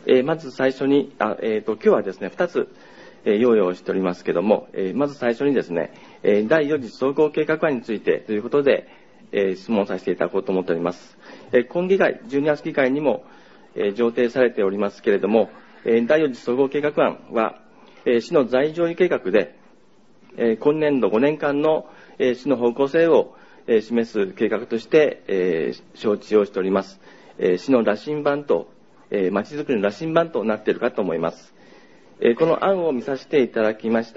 まず最初に、今日はですね、2つ、用意をしておりますけども、まず最初にですね、第4次総合計画案についてということで、質問させていただこうと思っております。今議会、12月議会にも、上呈されておりますけれども、第4次総合計画案は、市の財上計画で、今年度5年間の、市の方向性を、示す計画として、承知をしております。市の羅針盤と、まちづくりの羅針盤となっているかと思います。この案を見させていただきました。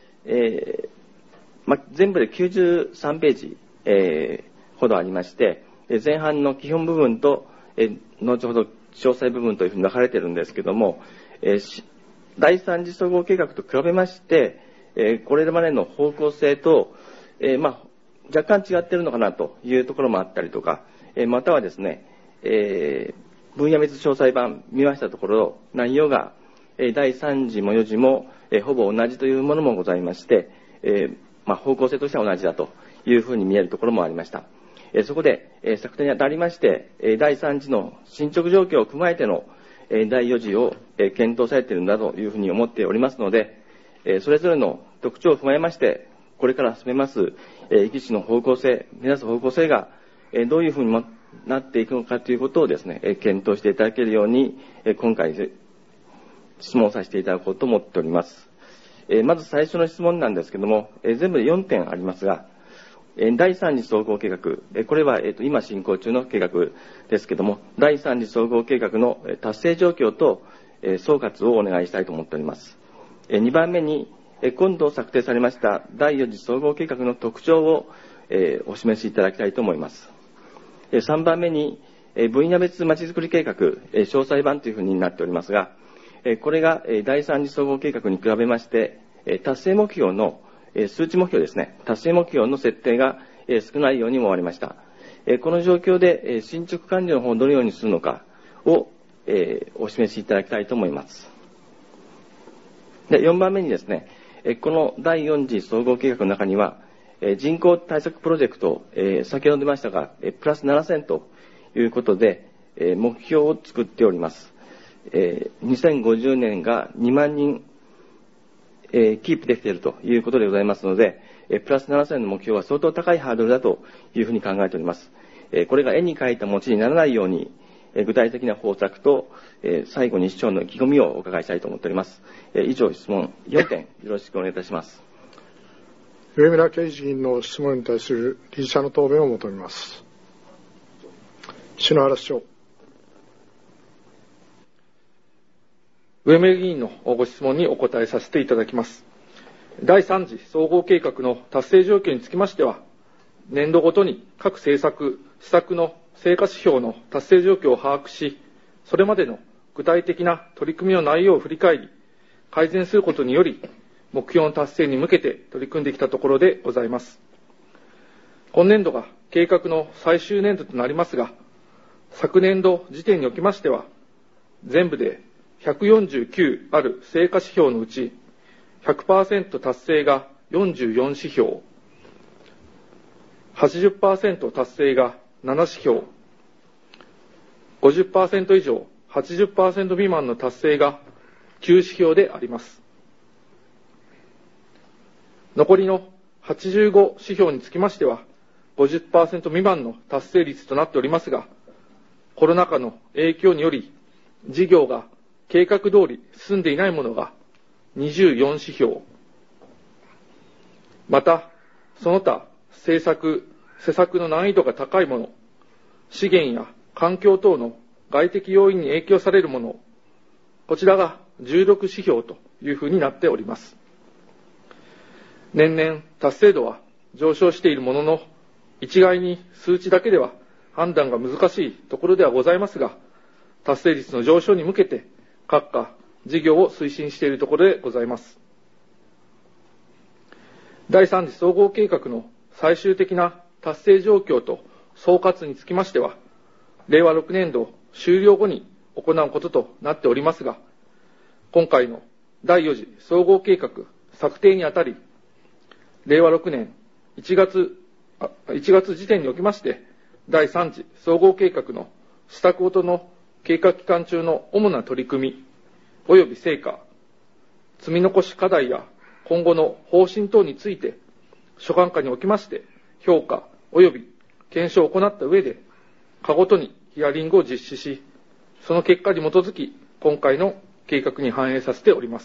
全部で93ページ、ほどありまして、前半の基本部分と、後ほど詳細部分というふうに分かれているんですけども、第3次総合計画と比べまして、これまでの方向性と、若干違っているのかなというところもあったりとか、またはですね、分野別詳細版見ましたところ、内容が第3次も4次もほぼ同じというものもございまして、方向性としては同じだというふうに見えるところもありました。そこで策定にあたりまして、第3次の進捗状況を踏まえての第4次を検討されているんだというふうに思っておりますので、それぞれの特徴を踏まえまして、これから進めます壱岐市の方向性、目指す方向性がどういうふうになっていくのかということをですね、検討していただけるように、今回質問させていただこうと思っております。まず最初の質問なんですけども、全部で4点ありますが、第3次総合計画、これは今進行中の計画ですけども、第3次総合計画の達成状況と総括をお願いしたいと思っております。2番目に、今度策定されました第4次総合計画の特徴をお示しいただきたいと思います。3番目に、分野別まちづくり計画、詳細版というふうになっておりますが、これが第3次総合計画に比べまして、達成目標の数値目標ですね、達成目標の設定が少ないように思われました。この状況で進捗管理の方をどのようにするのかをお示しいただきたいと思います。で、4番目にですね、この第4次総合計画の中には、人口対策プロジェクト、先ほど出ましたが、プラス7000ということで、目標を作っております。2050年が2万人、キープできているということでございますので、プラス7000の目標は相当高いハードルだというふうに考えております。これが絵に描いた餅にならないように、具体的な方策と、最後に市長の意気込みをお伺いしたいと思っております。以上、質問4点、よろしくお願いいたします。 上村圭司議員の質問に対する理事者の答弁を求めます。篠原市長。 上村議員のご質問にお答えさせていただきます。第3次総合計画の達成状況につきましては、年度ごとに各政策、施策の成果指標の達成状況を把握し、それまでの具体的な取り組みの内容を振り返り、改善することにより、目標の達成に向けて取り組んできたところでございます。今年度が計画の最終年度となりますが、昨年度時点におきましては、全部で149ある成果指標のうち、100% 達成が44指標、80% 達成が7指標、50% 以上、80% 未満の達成が9指標であります。残りの85指標につきましては、50% 未満の達成率となっておりますが、コロナ禍の影響により、事業が計画通り進んでいないものが24指標、また、その他、施策の難易度が高いもの、資源や環境等の外的要因に影響されるもの、こちらが16指標というふうになっております。年々達成度は上昇しているものの、一概に数値だけでは判断が難しいところではございますが、達成率の上昇に向けて各課事業を推進しているところでございます。第3次総合計画の最終的な達成状況と総括につきましては、令和6年度終了後に行うこととなっておりますが、今回の第4次総合計画策定にあたり、令和6年1月時点におきまして、第3次総合計画の施策ごとの計画期間中の主な取り組み及び成果、積み残し課題や今後の方針等について、所管下におきまして評価及び検証を行った上で、課ごとにヒアリングを実施し、その結果に基づき、今回の計画に反映させております。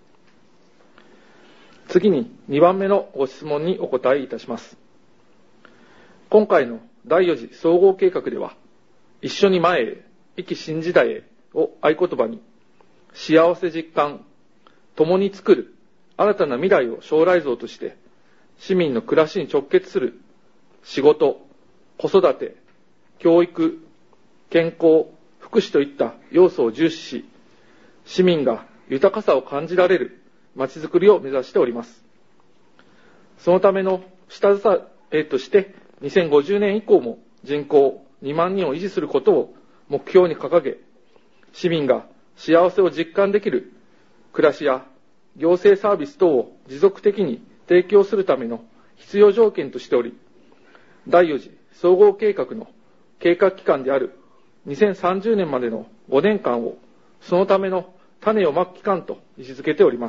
次に2番目のご質問にお答えいたします。今回の第4次総合計画では、一緒に前へ、生き新時代へを合言葉に、幸せ実感、共に作る新たな未来を将来像として、市民の暮らしに直結する仕事、子育て、教育、健康、福祉といった要素を重視し、市民が豊かさを感じられるまちづくりを目指しております。そのための下支えとして、2050年以降も人口2万人を維持することを目標に掲げ、市民が幸せを実感できる暮らしや行政サービス等を持続的に提供するための必要条件としており、第4次総合計画の計画期間である2030年までの5年間をそのための種をまく期間と位置づけております。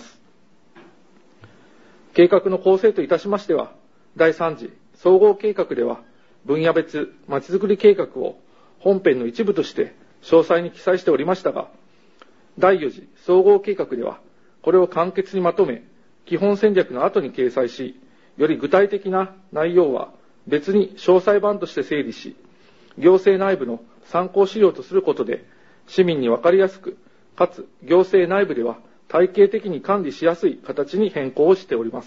計画の構成といたしましては、第3次総合計画では分野別まちづくり計画を本編の一部として詳細に記載しておりましたが、第4次総合計画ではこれを簡潔にまとめ、基本戦略の後に掲載し、より具体的な内容は別に詳細版として整理し、行政内部の参考資料とすることで、市民に分かりやすく、かつ行政内部では体系的に管理しやすい形に変更をしております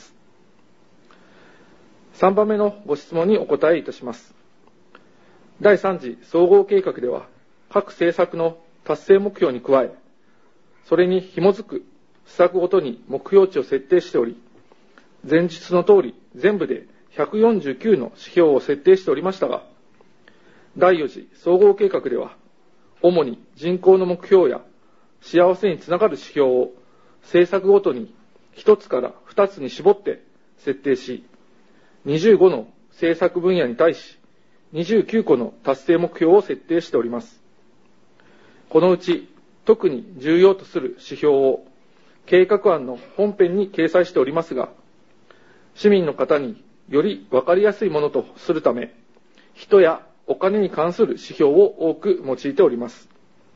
。3番目のご質問にお答えいたします。第3次総合計画では、各政策の達成目標に加え、それに紐づく施策ごとに目標値を設定しており、前述の通り全部で149の指標を設定しておりましたが、第4次総合計画では、主に人口の目標や幸せにつながる指標を政策ごとに1つから2つに絞って設定し、25の政策分野に対し29個の達成目標を設定しております。このうち特に重要とする指標を計画案の本編に掲載しておりますが、市民の方により分かりやすいものとするため、人やお金に関する指標を多く用いております。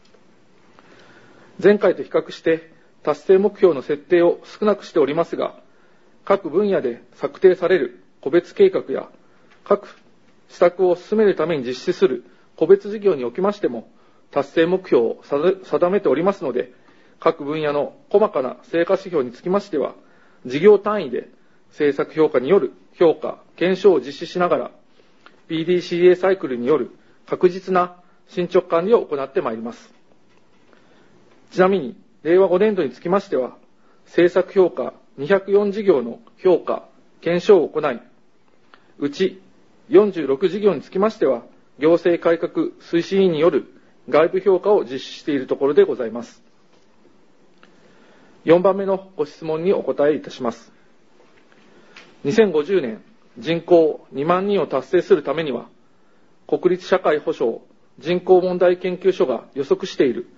前回と比較して達成目標の設定を少なくしておりますが、各分野で策定される個別計画や各施策を進めるために実施する個別事業におきましても達成目標を定めておりますので、各分野の細かな成果指標につきましては、事業単位で政策評価による評価・検証を実施しながら、PDCA サイクルによる確実な進捗管理を行ってまいります。ちなみに、令和5年度につきましては、政策評価204事業の評価・検証を行い、うち46事業につきましては、行政改革推進委員による外部評価を実施しているところでございます。4番目のご質問にお答えいたします。2050年人口2万人を達成するためには、国立社会保障人口問題研究所が予測している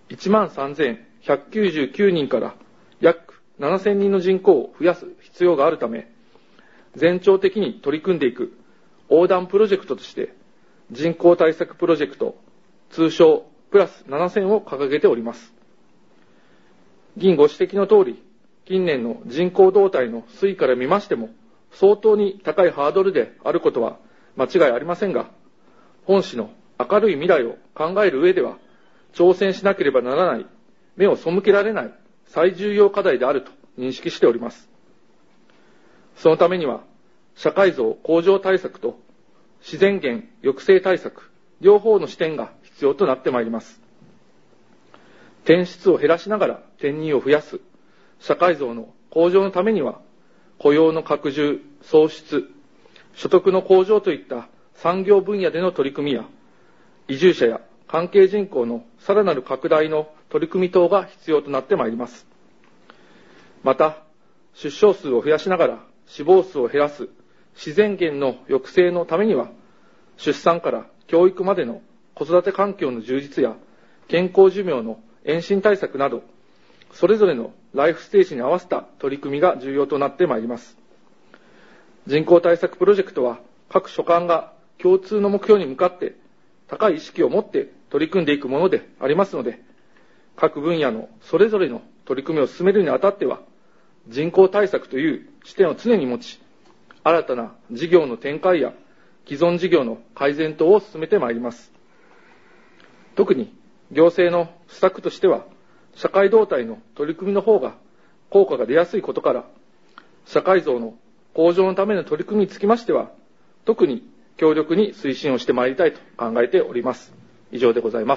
13,199人から約7,000人の人口を増やす必要があるため、全庁的に取り組んでいく横断プロジェクトとして、人口対策プロジェクト、通称プラス7000を掲げております。議員ご指摘の通り、近年の人口動態の推移から見ましても、相当に高いハードルであることは間違いありませんが、本市の明るい未来を考える上では、挑戦しなければならない、目を背けられない最重要課題であると認識しております。そのためには、社会像向上対策と自然源抑制対策、両方の視点が必要となってまいります。転出を減らしながら転入を増やす社会像の向上のためには、雇用の拡充・創出、所得の向上といった産業分野での取り組みや、移住者や関係人口のさらなる拡大の取り組み等が必要となってまいります。また、出生数を増やしながら死亡数を減らす自然源の抑制のためには、出産から教育までの子育て環境の充実や健康寿命の延伸対策など、それぞれのライフステージに合わせた取り組みが重要となってまいります。人口対策プロジェクトは、各所管が共通の目標に向かって高い意識を持って取り組んでいくものでありますので、各分野のそれぞれの取り組みを進めるにあたっては、人口対策という視点を常に持ち、新たな事業の展開や既存事業の改善等を進めてまいります。特に行政の施策としては、社会動態の取り組みの方が効果が出やすいことから、社会像の向上のための取り組みにつきましては、特に強力に推進をしてまいりたいと考えております。以上でございます。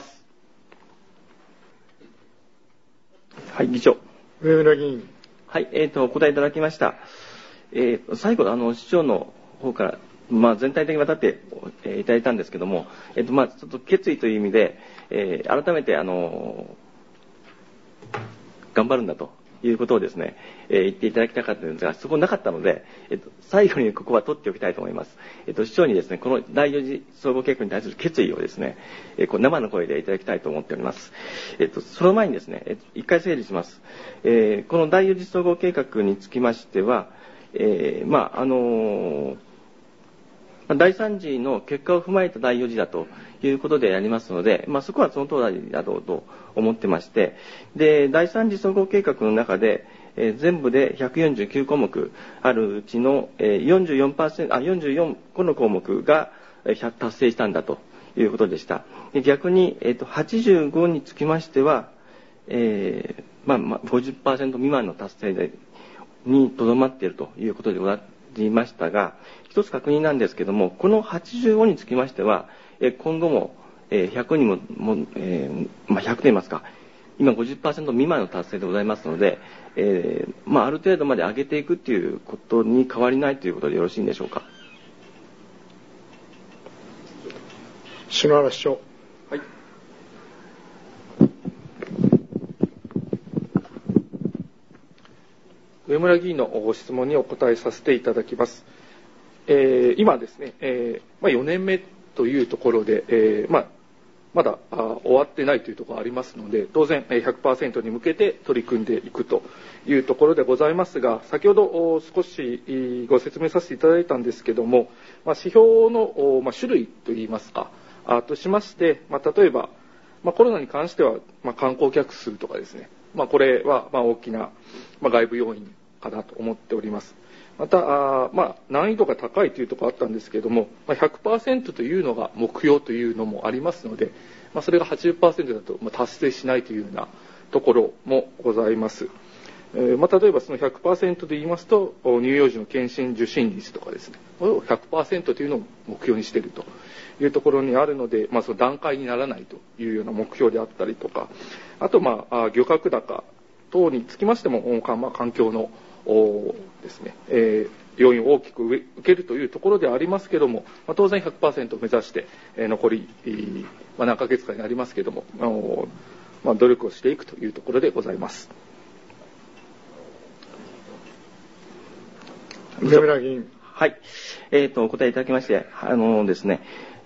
はい、議長。 上村議員。 はい、お答えいただきました。最後、市長の方から、全体的にわたって、いただいたんですけども、ちょっと決意という意味で、改めて、頑張るんだということをですね、言っていただきたかったんですが、そこなかったので、最後にここは取っておきたいと思います。市長にですね、この第4次総合計画に対する決意をですね、生の声でいただきたいと思っております。その前にですね、一回整理します。この第4次総合計画につきましては、第3次の結果を踏まえた第4次だということでありますので、そこはその通りだろうと思ってまして、で、第3次総合計画の中で、全部で149項目あるうちの 44個の項目が達成したんだということでした。逆に、85につきましては、50% 未満の達成にとどまっているということでございましたが、一つ確認なんですけども、この85につきましては、今後も100にも、100と言いますか、今 50% 未満の達成でございますので、ある程度まで上げていくということに変わりないということでよろしいんでしょうか。 篠原市長。 はい。上村議員のご質問にお答えさせていただきます。今ですね、4年目というところで、まだ終わってないというところがありますので、当然 100% に向けて取り組んでいくというところでございますが、先ほど少しご説明させていただいたんですけども、指標の種類といいますか、としまして、例えば、コロナに関しては観光客数とかですね、これは大きな外部要因かなと思っております。また、難易度が高いというところあったんですけれども、100% というのが目標というのもありますので、それが 80% だと達成しないというようなところもございます。例えばその 100% で言いますと、乳幼児の検診受診率とかですね、100% というのを目標にしているというところにあるので、その段階にならないというような目標であったりとか、あと、漁獲高等につきましても、環境のですね、要因を大きく受けるというところではありますけれども、当然 100% を目指して、残り、何ヶ月かになりますけれども、努力をしていくというところでございます。 上村議員。 はい。お答えいただきまして、ですね、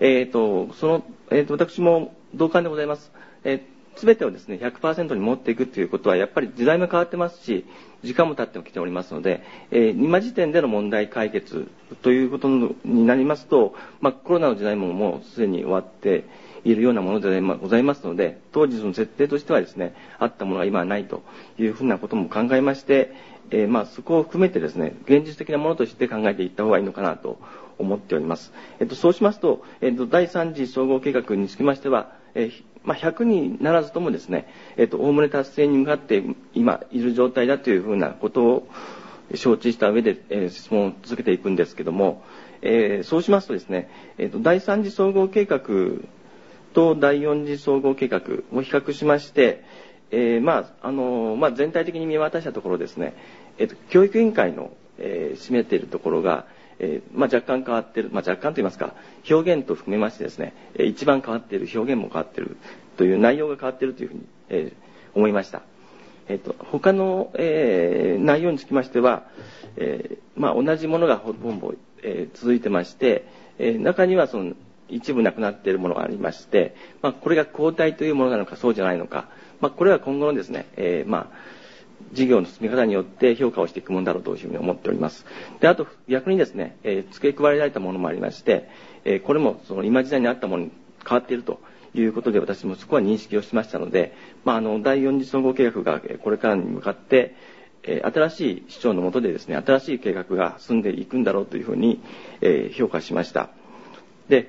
私も同感でございます。すべてをですね、100% に持っていくということは、やっぱり時代も変わってますし、時間も経ってきておりますので、今時点での問題解決ということになりますと、コロナの時代ももうすでに終わっているようなものでございますので、当時その設定としてはですね、あったものは今はないというふうなことも考えまして、そこを含めてですね、現実的なものとして考えていった方がいいのかなと思っております。そうしますと、第3次総合計画につきましては、100にならずともですね、おおむね達成に向かって今いる状態だというふうなことを承知した上で、質問を続けていくんですけども、そうしますとですね、第3次総合計画と第4次総合計画を比較しまして、全体的に見渡したところですね、教育委員会の、占めているところが、若干変わっている、若干といいますか、表現と含めましてですね、一番変わっている、表現も変わっているという内容が変わっているというふうに、思いました。他の、内容につきましては、同じものがほぼ、続いてまして、中にはその一部なくなっているものがありまして、これが後退というものなのかそうじゃないのか、これは今後のですね、事業の進み方によって評価をしていくものだろうというふうに思っております。で、あと逆にですね、付け加えられたものもありまして、これもその今時代にあったものに変わっているということで、私もそこは認識をしましたので、第4次総合計画がこれからに向かって、新しい市長の下でですね、新しい計画が進んでいくんだろうというふうに、評価しました。で、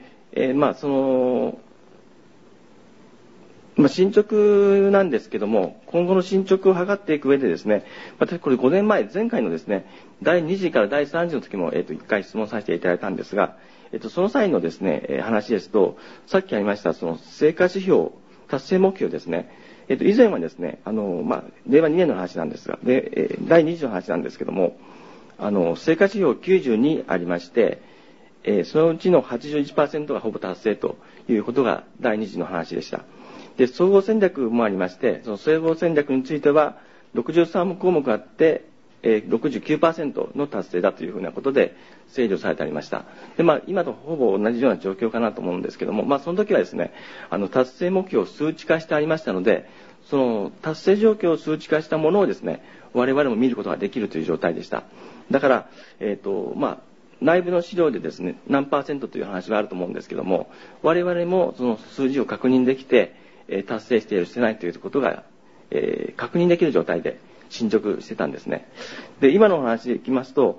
進捗なんですけども、今後の進捗を図っていく上でですね、私これ5年前、前回のですね、第2次から第3次の時も、1回質問させていただいたんですが、その際のですね、話ですと、さっきありました、その成果指標、達成目標ですね、以前はですね、令和2年の話なんですが、で、第2次の話なんですけども、成果指標92ありまして、そのうちの 81% がほぼ達成ということが第2次の話でした。で、総合戦略もありまして、その総合戦略については63項目あって、69% の達成だというふうなことで整理をされてありました。で、今とほぼ同じような状況かなと思うんですけども、その時はですね、達成目標を数値化してありましたので、その達成状況を数値化したものをですね、我々も見ることができるという状態でした。だから、内部の資料でですね、何%という話があると思うんですけども、我々もその数字を確認できて、達成しているしてないということが、確認できる状態で進捗してたんですね。で、今の話でいきますと、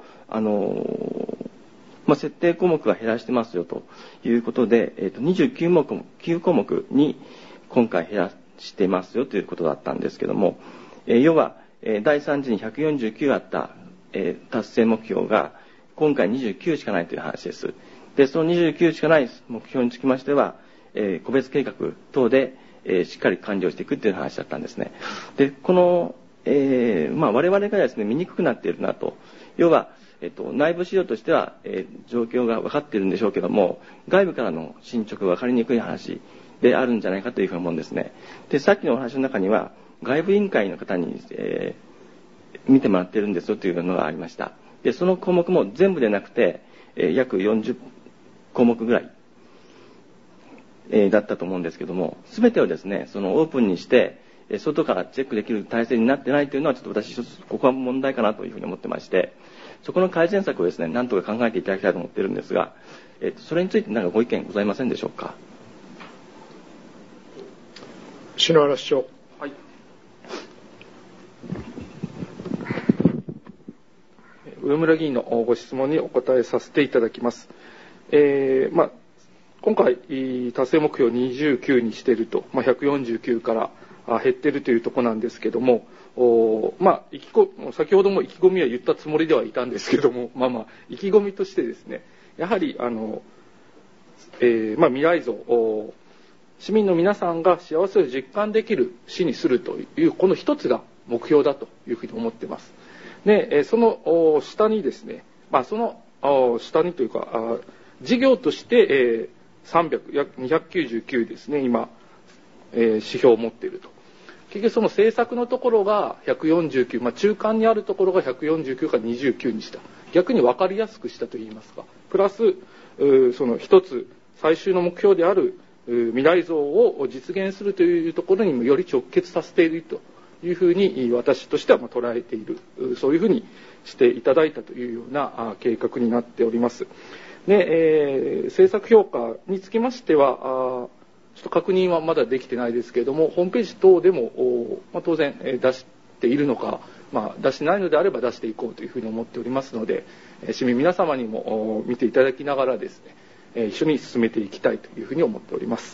設定項目が減らしてますよということで、9項目に今回減らしてますよということだったんですけども、要は、第3次に149あった、達成目標が今回29しかないという話です。で、その29しかない目標につきましては、個別計画等で、しっかり完了していくという話だったんですね。で、この、我々がですね、見にくくなっているなと。要は、内部資料としては、状況が分かっているんでしょうけども、外部からの進捗が分かりにくい話であるんじゃないかというふうに思うんですね。で、さっきのお話の中には、外部委員会の方に、見てもらっているんですよというのがありました。で、その項目も全部でなくて、約40項目ぐらい、だったと思うんですけども、すべてをですね、そのオープンにして、外からチェックできる体制になってないというのは、ちょっと私一つ、ここは問題かなというふうに思ってまして、そこの改善策をですね、なんとか考えていただきたいと思っているんですが、それについて何かご意見ございませんでしょうか。 篠原市長。 はい。上村議員のご質問にお答えさせていただきます。今回、達成目標29にしていると、149から減っているというところなんですけども、先ほども意気込みは言ったつもりではいたんですけども、意気込みとしてですね、やはり、未来像、市民の皆さんが幸せを実感できる市にするという、この一つが目標だというふうに思っています。で、その下にですね、その下にというか、事業として、約299ですね、今、指標を持っていると。結局その政策のところが149、中間にあるところが149から29にした。逆に分かりやすくしたといいますか。プラス、その一つ、最終の目標である未来像を実現するというところにもより直結させているというふうに私としては捉えている。そういうふうにしていただいたというような計画になっております。で、政策評価につきましては、ちょっと確認はまだできてないですけれども、ホームページ等でも、当然出しているのか、出してないのであれば出していこうというふうに思っておりますので、市民皆様にも見ていただきながらですね、一緒に進めていきたいというふうに思っております。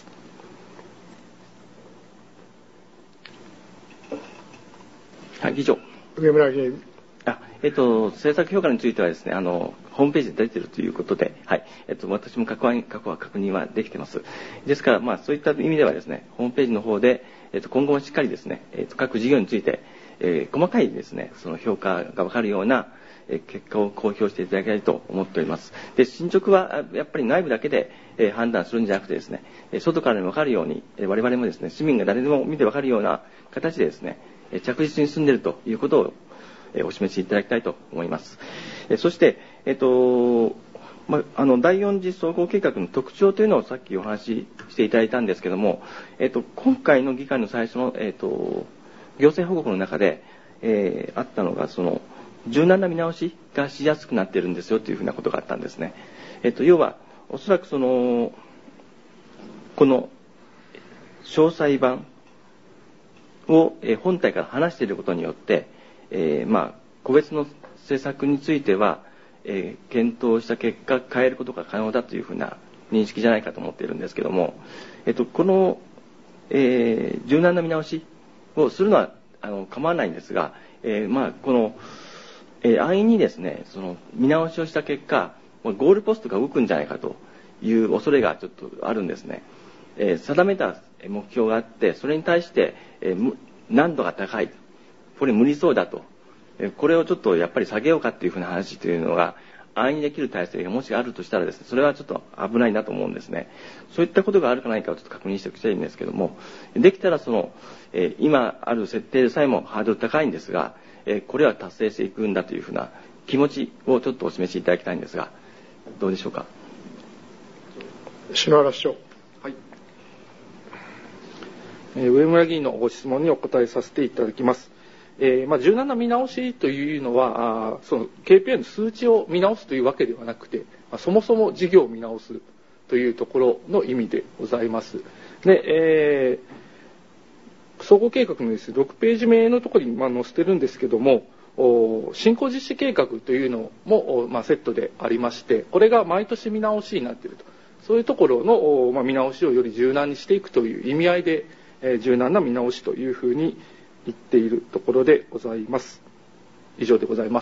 はい、議長。 上村議員。 政策評価についてはですね、ホームページで出ているということで、はい、私も過去は確認はできています。ですから、そういった意味ではですね、ホームページの方で、今後もしっかりですね、各事業について、細かいですね、その評価が分かるような、結果を公表していただきたいと思っております。で、進捗はやっぱり内部だけで、判断するんじゃなくてですね、外からに分かるように、我々もですね、市民が誰でも見て分かるような形でですね、着実に進んでいるということを、お示しいただきたいと思います。そして、 第4次総合計画の特徴というのをさっきお話ししていただいたんですけども、今回の議会の最初の、行政報告の中で、あったのが、柔軟な見直しがしやすくなっているんですよというふうなことがあったんですね。要は、おそらくこの詳細版を本体から離していることによって、個別の政策については、検討した結果変えることが可能だというふうな認識じゃないかと思っているんですけども、この、柔軟な見直しをするのは構わないんですが、この、安易にですね、見直しをした結果、ゴールポストが動くんじゃないかという恐れがちょっとあるんですね。定めた目標があって、それに対して、難度が高い、これ無理そうだと、これをちょっとやっぱり下げようかっていうふうな話というのが安易にできる体制がもしあるとしたらですね、それはちょっと危ないなと思うんですね。そういったことがあるかないかをちょっと確認しておきたいんですけども、できたら今ある設定でさえもハードル高いんですが、これは達成していくんだというふうな気持ちをちょっとお示しいただきたいんですが、どうでしょうか。 篠原市長。 はい。上村議員のご質問にお答えさせていただきます。柔軟な見直しというのは、KPI の数値を見直すというわけではなくて、そもそも事業を見直すというところの意味でございます。で、総合計画のですね、6ページ目のところに載せてるんですけども、進行実施計画というのも、セットでありまして、これが毎年見直しになっていると。そういうところの、見直しをより柔軟にしていくという意味合いで、柔軟な見直しというふうに言っているところでございます。以上でございます。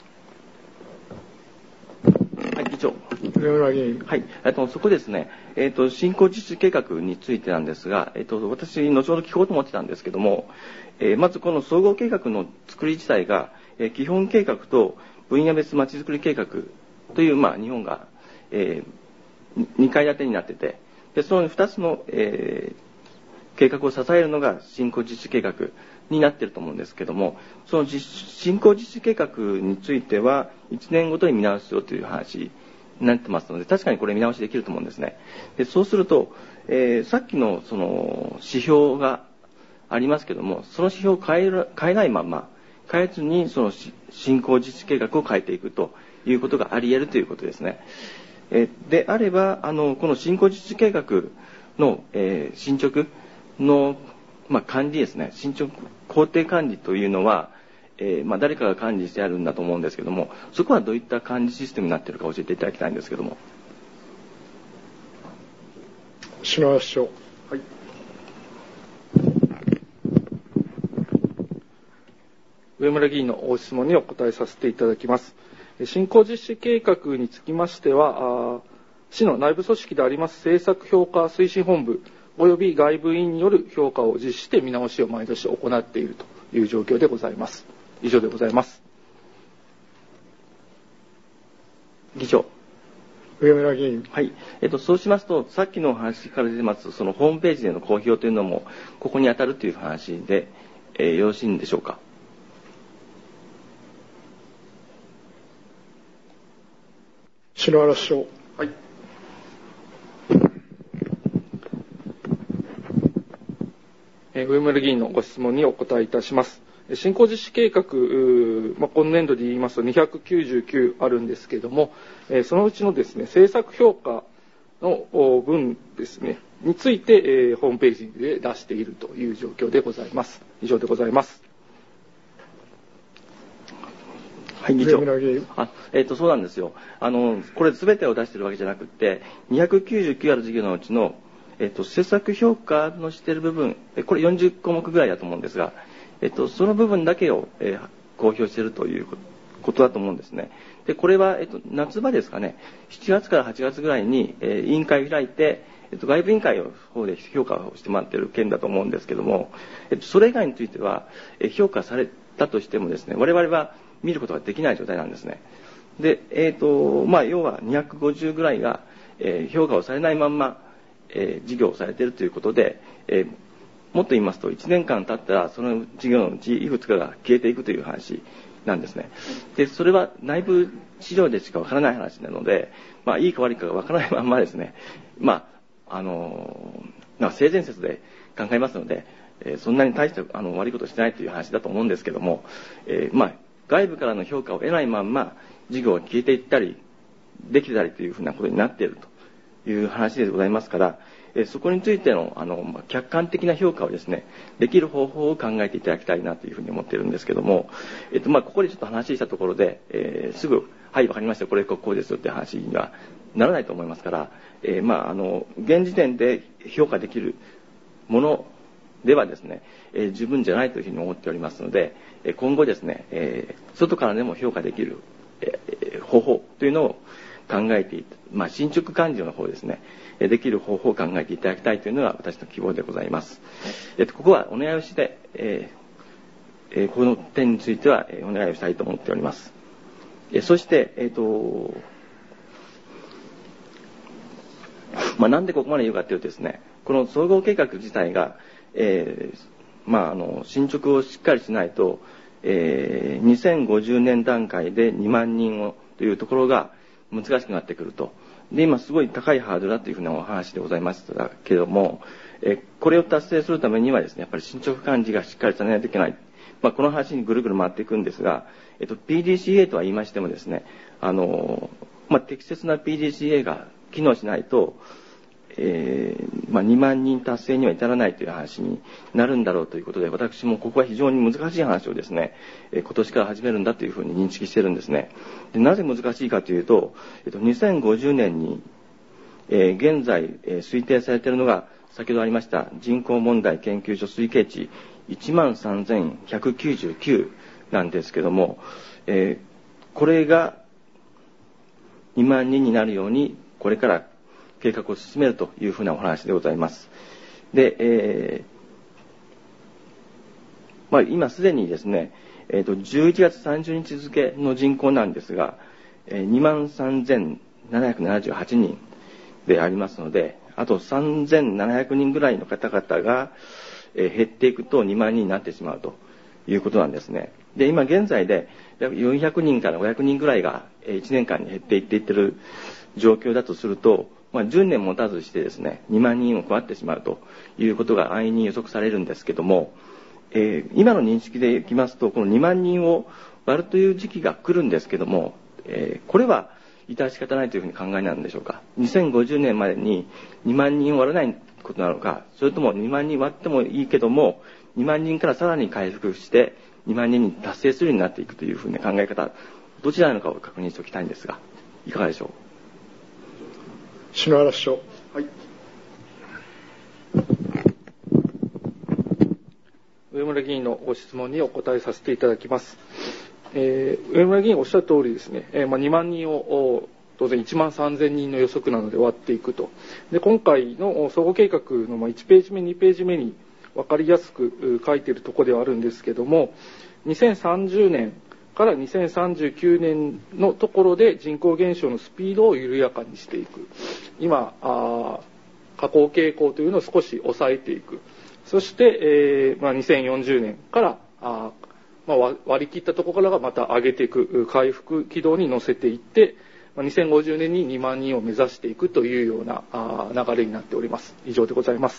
はい、議長。 上村議員。 はい、そこですね、進行実施計画についてなんですが、私、後ほど聞こうと思ってたんですけども、まずこの総合計画の作り自体が、基本計画と分野別まちづくり計画という、日本が、2階建てになってて、でその2つの、計画を支えるのが進行実施計画になっていると思うんですけども、その進行実施計画については1年ごとに見直しをという話になってますので、確かにこれ見直しできると思うんですね。でそうすると、さっきのその指標がありますけども、その指標を変えないまま、変えずにその進行実施計画を変えていくということがあり得るということですね。であれば、この進行実施計画の、進捗の、管理ですね、進捗工程管理というのは、誰かが管理してあるんだと思うんですけども、そこはどういった管理システムになっているか教えていただきたいんですけども。 篠原市長。 はい。上村議員のご質問にお答えさせていただきます。進行実施計画につきましては、市の内部組織であります政策評価推進本部及び外部委員による評価を実施して見直しを毎年行っているという状況でございます。以上でございます。 議長。 上村議員。 はい。そうしますと、さっきの話から出てます、そのホームページでの公表というのも、ここに当たるという話で、よろしいんでしょうか。 篠原市長。 はい。上村議員のご質問にお答えいたします。進行実施計画、今年度で言いますと299あるんですけれども、そのうちのですね、政策評価の分ですね、について、ホームページで出しているという状況でございます。以上でございます。 はい、議長。そうなんですよ。これ全てを出しているわけじゃなくて、299ある事業のうちの、施策評価のしている部分、これ40項目ぐらいだと思うんですが、その部分だけを、公表しているということだと思うんですね。で、これは、夏場ですかね、7月から8月ぐらいに、委員会を開いて、外部委員会の方で評価をしてもらっている件だと思うんですけども、それ以外については、評価されたとしてもですね、我々は見ることができない状態なんですね。で、要は250ぐらいが、評価をされないまんま、事業をされているということで、もっと言いますと、1年間経ったら、その事業のうちいくつかが消えていくという話なんですね。で、それは内部資料でしかわからない話なので、いいか悪いかがわからないまんまですね、性善説で考えますので、そんなに大して悪いことをしないという話だと思うんですけども、外部からの評価を得ないまんま事業が消えていったりできたりというふうなことになっているという話でございますから、そこについての客観的な評価をですね、できる方法を考えていただきたいなというふうに思っているんですけども、ここでちょっと話したところで、すぐはいわかりました、これこうですよって話にはならないと思いますから、現時点で評価できるものではですね、十分じゃないというふうに思っておりますので、今後ですね、外からでも評価できる、方法というのを考えて進捗管理の方ですね、できる方法を考えていただきたいというのが私の希望でございます。ここはお願いをして、この点についてはお願いをしたいと思っております。そして、なんでここまで言うかというとですね、この総合計画自体が、進捗をしっかりしないと、2050年段階で2万人をというところが難しくなってくると。で、今すごい高いハードルだというふうなお話でございましたけれども、これを達成するためにはですね、やっぱり進捗管理がしっかりされないといけない。この話にぐるぐる回っていくんですが、PDCA とは言いましてもですね、適切な PDCA が機能しないと、2万人達成には至らないという話になるんだろうということで、私もここは非常に難しい話をですね、今年から始めるんだというふうに認識しているんですね。で、なぜ難しいかというと、2050年に、現在、推定されているのが、先ほどありました人口問題研究所推計値 13,199 なんですけども、これが2万人になるように、これから計画を進めるというふうなお話でございます。で、今すでにですね、11月30日付の人口なんですが、23,778 人でありますので、あと3,700人ぐらいの方々が減っていくと2万人になってしまうということなんですね。で、今現在で約400人から500人ぐらいが1年間に減っていっている状況だとすると、10年持たずしてですね、2万人を超えてしまうということが安易に予測されるんですけども、今の認識でいきますと、この2万人を割るという時期が来るんですけども、これは致し方ないというふうに考えなんでしょうか。2050年までに2万人を割らないことなのか、それとも2万人割ってもいいけども、2万人からさらに回復して2万人に達成するようになっていくというふうな考え方、どちらなのかを確認しておきたいんですが、いかがでしょう。 篠原市長。はい。 上村議員のご質問にお答えさせていただきます。上村議員おっしゃる通りですね、2万人を当然1万3000人の予測なので割っていくと。で、今回の総合計画の1ページ目、2ページ目に分かりやすく書いているところではあるんですけども、2030年から2039年のところで人口減少のスピードを緩やかにしていく。今、下降傾向というのを少し抑えていく。そして、2040年から割り切ったところからがまた上げていく回復軌道に乗せていって、2050年に2万人を目指していくというような流れになっております。以上でございます。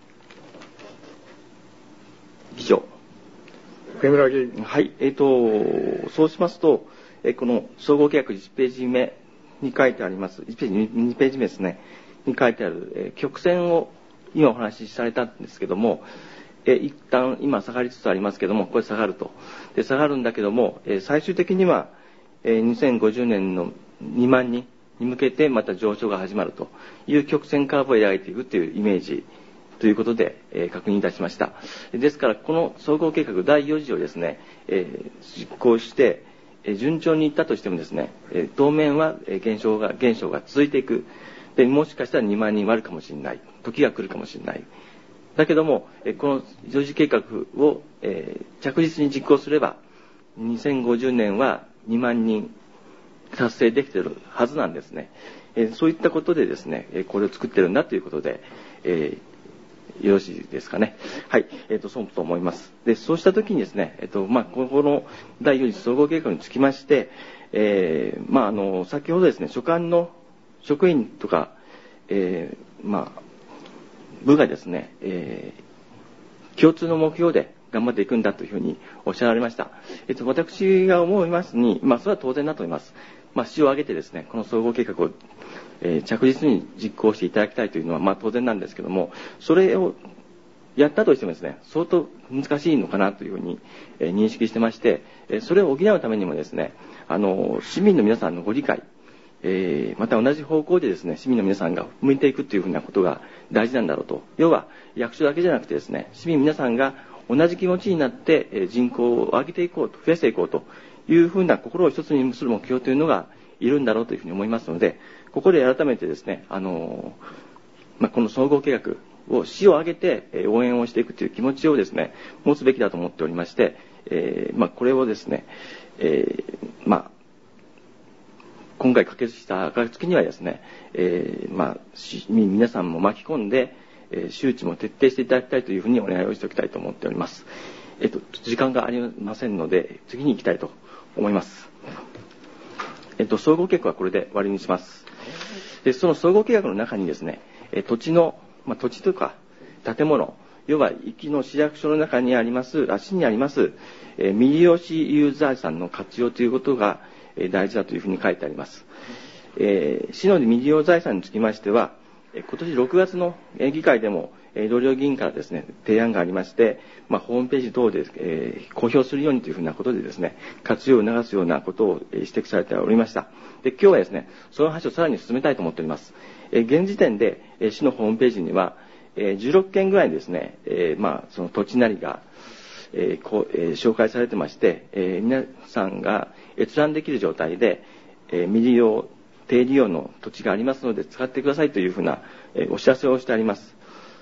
以上。 上村議員。 はい。そうしますと、この総合計画1ページ目に書いてあります、1ページ、2ページ目ですね、に書いてある、曲線を今お話しされたんですけども、一旦今下がりつつありますけども、これ下がると。で、下がるんだけども、最終的には、2050年の2万人に向けてまた上昇が始まるという曲線カーブを描いていくというイメージということで、確認いたしました。ですから、この総合計画第4次をですね、実行して、順調にいったとしてもですね、当面は減少が続いていく。で、もしかしたら2万人割るかもしれない。時が来るかもしれない。だけども、この4次計画を、着実に実行すれば、2050年は2万人達成できているはずなんですね。そういったことでですね、これを作ってるんだということで、 よろしいですかね。はい。そうと思います。で、そうしたときにですね、この第4次総合計画につきまして、先ほどですね、所管の職員とか、部がですね、共通の目標で頑張っていくんだというふうにおっしゃられました。私が思いますに、それは当然だと思います。市を挙げてですね、この総合計画を、着実に実行していただきたいというのは、当然なんですけども、それをやったとしてもですね、相当難しいのかなというふうに、認識してまして、それを補うためにもですね、市民の皆さんのご理解、また同じ方向でですね、市民の皆さんが向いていくというふうなことが大事なんだろうと。要は、役所だけじゃなくてですね、市民皆さんが同じ気持ちになって、人口を上げていこうと、増やしていこうというふうな心を一つにする目標というのがいるんだろうというふうに思いますので、ここで改めてですね、この総合計画を市を挙げて応援をしていくという気持ちをですね、持つべきだと思っておりまして、これをですね、今回可決した暁にはですね、市民皆さんも巻き込んで、周知も徹底していただきたいというふうにお願いをしておきたいと思っております。時間がありませんので、次に行きたいと思います。総合計画はこれで終わりにします。で、その総合計画の中にですね、土地とか建物、要は壱岐の市役所の中にあります、市にあります、未利用市有財産の活用ということが大事だというふうに書いてあります。市の未利用財産につきましては、今年6月の議会でも同僚議員からですね、提案がありまして、ホームページ等で、公表するようにというふうなことでですね、活用を促すようなことを指摘されておりました。で、今日はですね、その話をさらに進めたいと思っております。現時点で、市のホームページには、16件ぐらいですね、その土地なりが、紹介されてまして、皆さんが閲覧できる状態で、未利用、低利用の土地がありますので使ってくださいというふうな、お知らせをしてあります。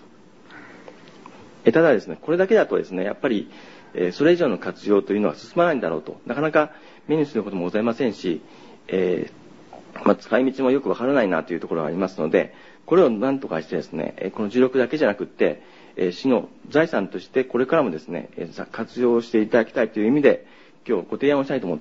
ただですね、これだけだとですね、やっぱり、それ以上の活用というのは進まないんだろうと、なかなか目にすることもございませんし、使い道もよくわからないなというところがありますので、これを何とかしてですね、この16だけじゃなくって、市の財産としてこれからもですね、活用していただきたいという意味で、今日ご提案をしたいと思って、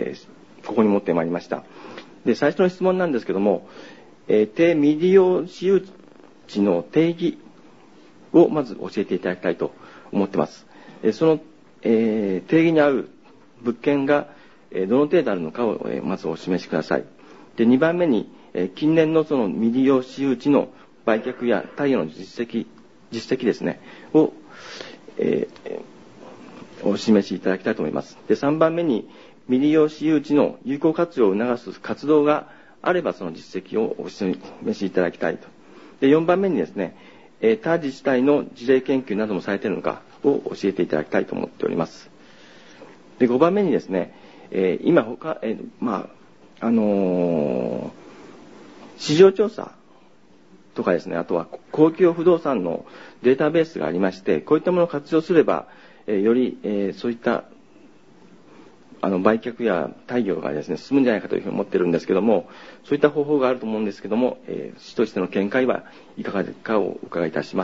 ここに持ってまいりました。で、最初の質問なんですけども、低未利用私有地の定義をまず教えていただきたいと思っています。その、定義に合う物件がどの程度あるのかをまずお示しください。で、2番目に、近年のその未利用私有地の売却や貸与の実績ですね、を、お示しいただきたいと思います。で、3番目に、未利用私有地の有効活用を促す活動があれば、その実績をお示しいただきたいと。で、4番目にですね、他自治体の事例研究などもされているのかを教えていただきたいと思っております。で、5番目にですね、今市場調査とかですね、あとは公共不動産のデータベースがありまして、こういったものを活用すれば、より、そういった売却や貸与がですね、進むんじゃないかというふうに思ってるんですけども、そういった方法があると思うんですけども、市としての見解はいかがかをお伺いいたします。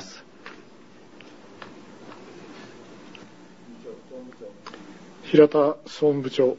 平田総務部長。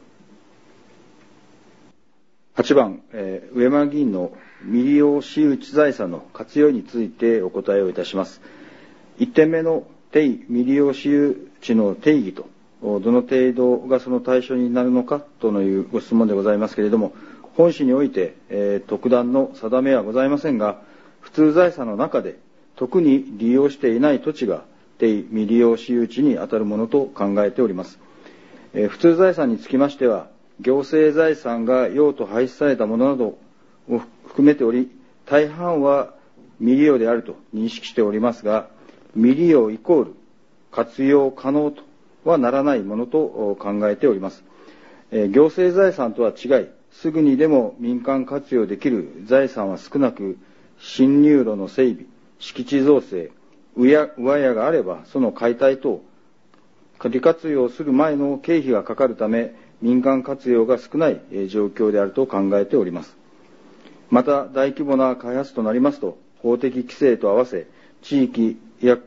8番、上間議員の未利用私有地財産の活用についてお答えをいたします。1点目の未利用私有地の定義と、どの程度がその対象になるのかというご質問でございますけれども、本市において、特段の定めはございませんが、普通財産の中で特に利用していない土地が未利用私有地に当たるものと考えております。普通財産につきましては、行政財産が用途廃止されたものなどを含めており、大半は未利用であると認識しておりますが、未利用イコール活用可能とはならないものと考えております。行政財産とは違い、すぐにでも民間活用できる財産は少なく、進入路の整備、敷地造成、上屋があればその解体等、利活用する前の経費がかかるため、民間活用が少ない状況であると考えております。また、大規模な開発となりますと、法的規制と合わせ、地域や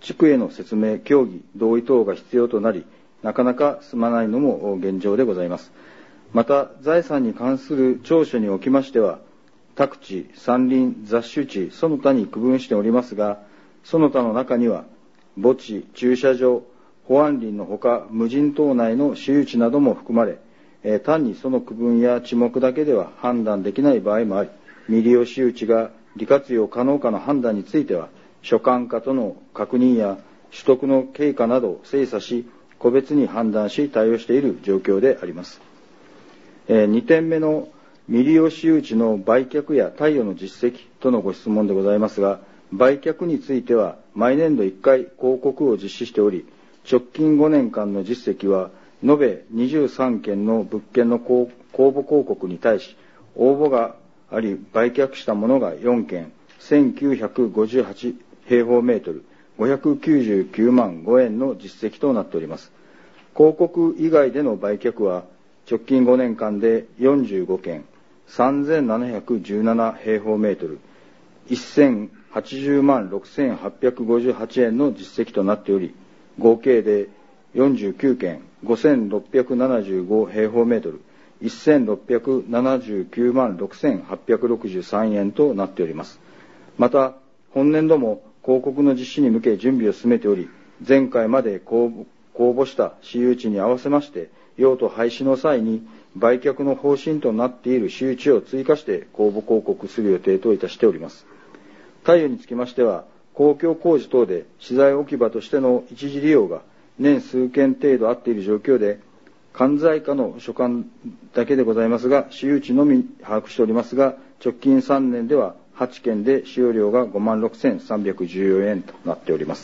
地区への説明、協議、同意等が必要となり、なかなか進まないのも現状でございます。また、財産に関する調書におきましては、宅地、山林、雑種地、その他に区分しておりますが、その他の中には、墓地、駐車場、保安林のほか、無人島内の私有地なども含まれ、単にその区分や地目だけでは判断できない場合もあり、未利用私有地が利活用可能かの判断については、所管課との確認や取得の経過などを精査し、個別に判断し対応している状況であります。2点目の未利用私有地の売却や貸与の実績とのご質問でございますが、売却については毎年度1回広告を実施しており、直近5年間の実績は延べ23件の物件の公募広告に対し、応募があり売却したものが4件、1958平方メートル、599万5円の実績となっております。広告以外での売却は直近5年間で45件、3717平方メートル、1080万6858円の実績となっており、合計で49件、5675平方メートル、1679万6863円となっております。また、本年度も広告の実施に向け準備を進めており、前回まで公募した私有地に合わせまして、用途廃止の際に売却の方針となっている私有地を追加して公募広告する予定といたしております。貸与につきましては、公共工事等で資材置き場としての一時利用が年数件程度あっている状況で、管財課の所管だけでございますが、私有地のみ把握しておりますが、直近3年では8件で使用料が56,314円となっております。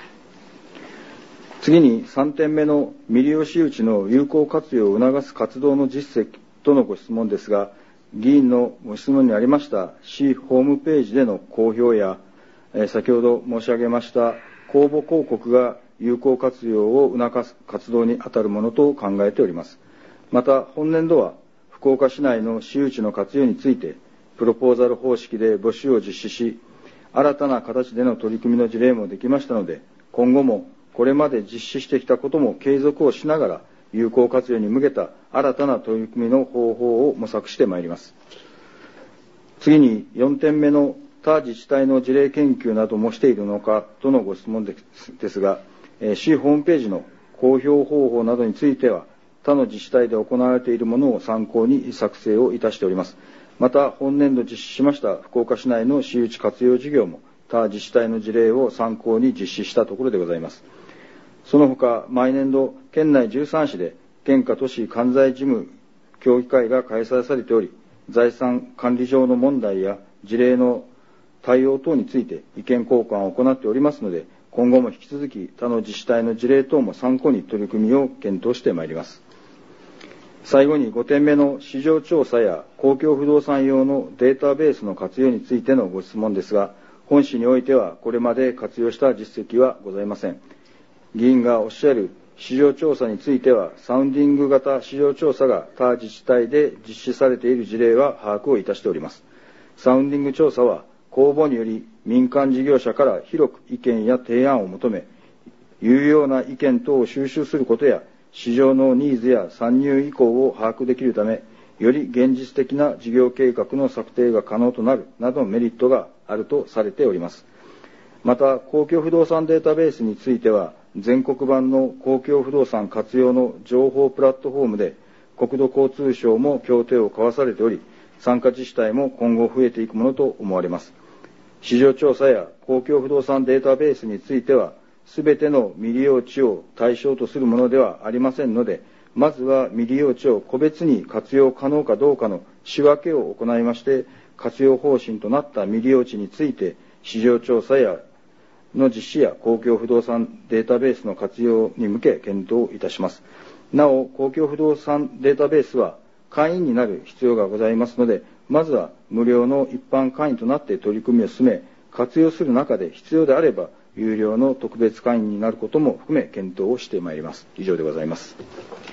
次に3点目の未利用私有地の有効活用を促す活動の実績とのご質問ですが、議員のご質問にありました市ホームページでの公表や、先ほど申し上げました公募広告が有効活用を促す活動に当たるものと考えております。また、本年度は福岡市内の私有地の活用について、プロポーザル方式で募集を実施し、新たな形での取り組みの事例もできましたので、今後もこれまで実施してきたことも継続をしながら、有効活用に向けた新たな取り組みの方法を模索してまいります。次に4点目の他自治体の事例研究などもしているのかとのご質問ですが、市ホームページの公表方法などについては、他の自治体で行われているものを参考に作成をいたしております。また、本年度実施しました福岡市内の私有地活用事業も他自治体の事例を参考に実施したところでございます。その他、毎年度、県内13市で県下都市管財事務協議会が開催されており、財産管理上の問題や事例の対応等について意見交換を行っておりますので、今後も引き続き他の自治体の事例等も参考に取り組みを検討してまいります。最後に5点目の市場調査や公共不動産用のデータベースの活用についてのご質問ですが、本市においてはこれまで活用した実績はございません。議員がおっしゃる市場調査については、サウンディング型市場調査が他自治体で実施されている事例は把握をいたしております。サウンディング調査は公募により民間事業者から広く意見や提案を求め、有用な意見等を収集することや、市場のニーズや参入意向を把握できるため、より現実的な事業計画の策定が可能となるなどのメリットがあるとされております。また、公共不動産データベースについては、全国版の公共不動産活用の情報プラットフォームで、国土交通省も協定を交わされており、参加自治体も今後増えていくものと思われます。市場調査や公共不動産データベースについては、すべての未利用地を対象とするものではありませんので、まずは未利用地を個別に活用可能かどうかの仕分けを行いまして、活用方針となった未利用地について、市場調査やの実施や公共不動産データベースの活用に向け検討いたします。なお、公共不動産データベースは会員になる必要がございますので、まずは無料の一般会員となって取り組みを進め、活用する中で必要であれば、有料の特別会員になることも含め検討をしてまいります。以上でございます。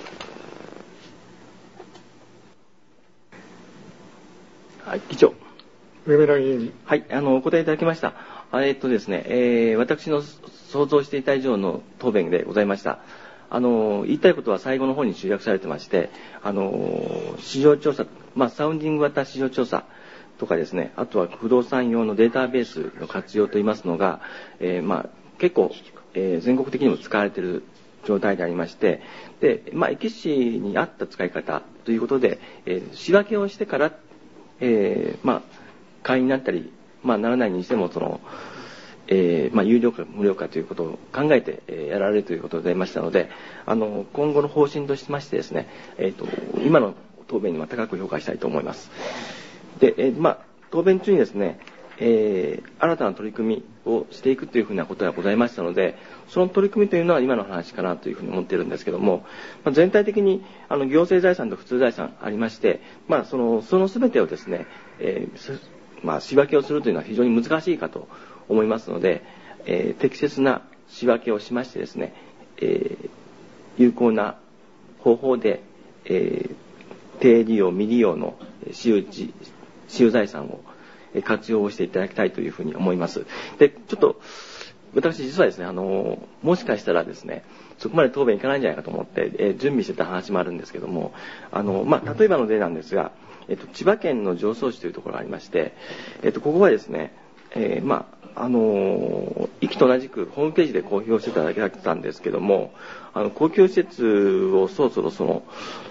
はい、議長。 上村議員。 はい、お答えいただきました。ですね、私の想像していた以上の答弁でございました。言いたいことは最後の方に集約されてまして、市場調査、サウンディング型市場調査とかですね、あとは不動産用のデータベースの活用といいますのが、結構、全国的にも使われている状態でありまして、で、壱岐市に合った使い方ということで、仕分けをしてから、会員になったり、ならないにしても、有料か無料かということを考えて、やられるということでございましたので、今後の方針としましてですね、今の答弁には高く評価したいと思います。で、答弁中にですね、新たな取り組みをしていくというふうなことがございましたので、その取り組みというのは今の話かなというふうに思っているんですけども、全体的に行政財産と普通財産ありまして、その全てをですね、仕分けをするというのは非常に難しいかと思いますので、適切な仕分けをしましてですね、有効な方法で、低利用未利用の私有財産を活用をしていただきたいというふうに思います。で、ちょっと私実はですね、もしかしたらですね、そこまで答弁いかないんじゃないかと思って、準備してた話もあるんですけども、例えばの例なんですが、千葉県の常総市というところがありまして、ここはですね、壱岐と同じくホームページで公表していただけたんですけども、公共施設をそろそろ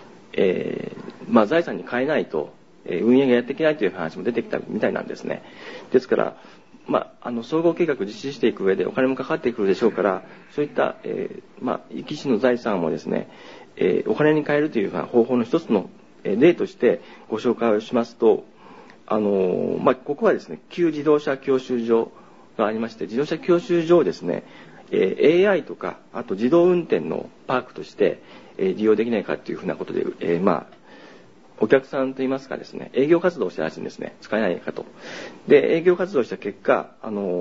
財産に変えないと、運営がやっていけないという話も出てきたみたいなんですね。ですから、総合計画を実施していく上でお金もかかってくるでしょうから、そういった、壱岐市の財産をですね、お金に変えるという方法の一つの例としてご紹介をしますと、ここはですね、旧自動車教習所がありまして、自動車教習所をですね、AI とか、あと自動運転のパークとして、利用できないかというふうなことで、お客さんといいますかですね、営業活動をしたらしいんですね。使えないかと。で、営業活動をした結果、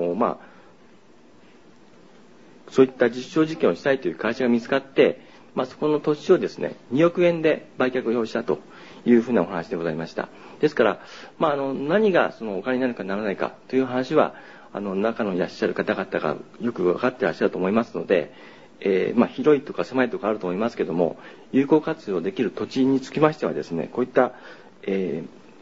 そういった実証実験をしたいという会社が見つかって、そこの土地をですね、2億円で売却をしたというふうなお話でございました。ですから、何がそのお金になるかならないかという話は、中のいらっしゃる方々がよく分かっていらっしゃると思いますので、広いとか狭いとかあると思いますけども、有効活用できる土地につきましてはですね、こういった、営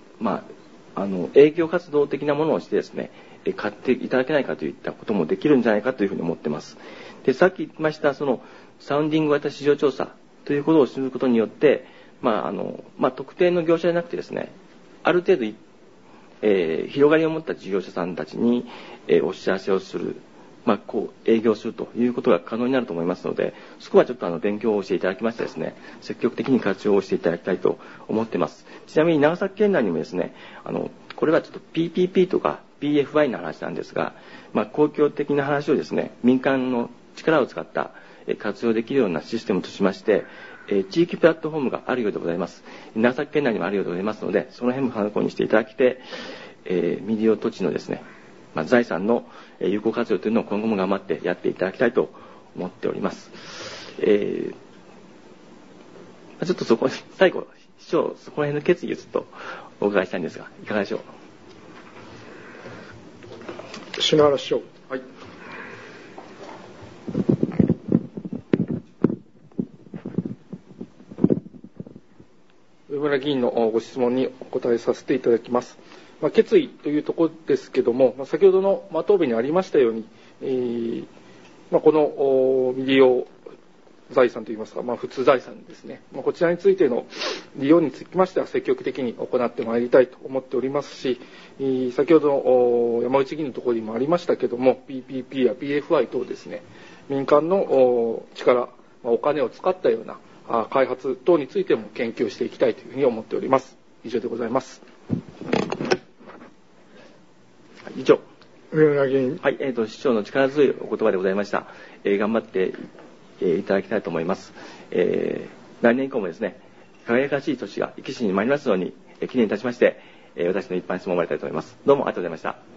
業活動的なものをしてですね、買っていただけないかといったこともできるんじゃないかというふうに思っています。で、さっき言いましたそのサウンディング型市場調査ということをすることによって、特定の業者じゃなくてですね、ある程度、広がりを持った事業者さんたちに、お知らせをする、営業するということが可能になると思いますので、そこはちょっと勉強をしていただきましてですね、積極的に活用をしていただきたいと思っています。ちなみに長崎県内にもですね、これはちょっと PPP とか PFI の話なんですが、公共的な話をですね、民間の力を使った活用できるようなシステムとしまして、地域プラットフォームがあるようでございます。長崎県内にもあるようでございますので、その辺も参考にしていただきて、未利用土地のですね、財産の有効活用というのを今後も頑張ってやっていただきたいと思っております。ちょっとそこに、最後、市長、そこら辺の決意をちょっとお伺いしたいんですが、いかがでしょう。篠原市長。 はい。上村議員のご質問にお答えさせていただきます。決意というところですけども、先ほどの答弁にありましたように、この未利用財産といいますか、普通財産ですね、こちらについての利用につきましては積極的に行ってまいりたいと思っておりますし、先ほどの山内議員のところにもありましたけども、PPP や PFI 等ですね、民間の力、お金を使ったような開発等についても研究していきたいというふうに思っております。以上でございます。 以上。 上村議員。 はい、市長の力強いお言葉でございました。頑張っていただきたいと思います。来年以降もですね、輝かしい年が壱岐市に参りますように、記念いたしまして、私の一般質問を終わりたいと思います。どうもありがとうございました。